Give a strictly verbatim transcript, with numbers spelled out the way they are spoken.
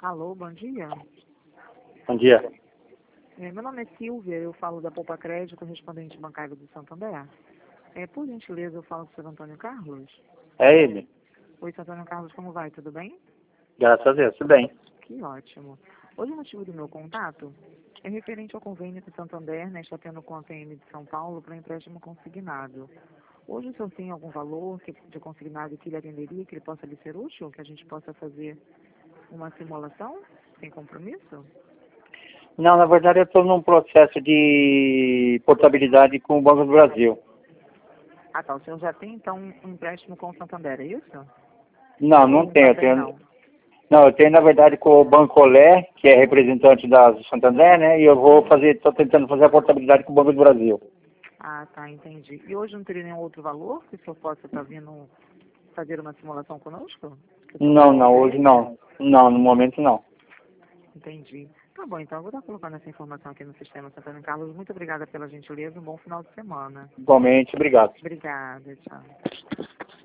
Alô, bom dia. Bom dia. É, meu nome é Silvia, eu falo da Poupa Crédito, correspondente bancário do Santander. É, por gentileza, eu falo com o senhor Antônio Carlos. É ele. Oi, senhor Antônio Carlos, como vai? Tudo bem? Graças a Deus, tudo bem. Que ótimo. Hoje o motivo do meu contato é referente ao convênio que o Santander, né, está tendo com a P M de São Paulo para empréstimo consignado. Hoje o senhor tem algum valor que, de consignado que ele atenderia, que ele possa lhe ser útil, que a gente possa fazer uma simulação sem compromisso? Não, na verdade eu estou num processo de portabilidade com o Banco do Brasil. Ah, tá. O senhor já tem, então, um empréstimo com o Santander, é isso? Não, não Ou tenho. Eu também tenho não? não, eu tenho na verdade com o Banco Olé, que é representante da do Santander, né? E eu vou fazer, estou tentando fazer a portabilidade com o Banco do Brasil. Ah, tá, entendi. E hoje não teria nenhum outro valor que o senhor possa estar vindo fazer uma simulação conosco? Que o senhor Não, tenha não, hoje interesse? não. Não, no momento não. Entendi. Tá bom, então eu vou estar colocando essa informação aqui no sistema, Santana Carlos. Muito obrigada pela gentileza, um bom final de semana. Igualmente, obrigado. Obrigada, tchau.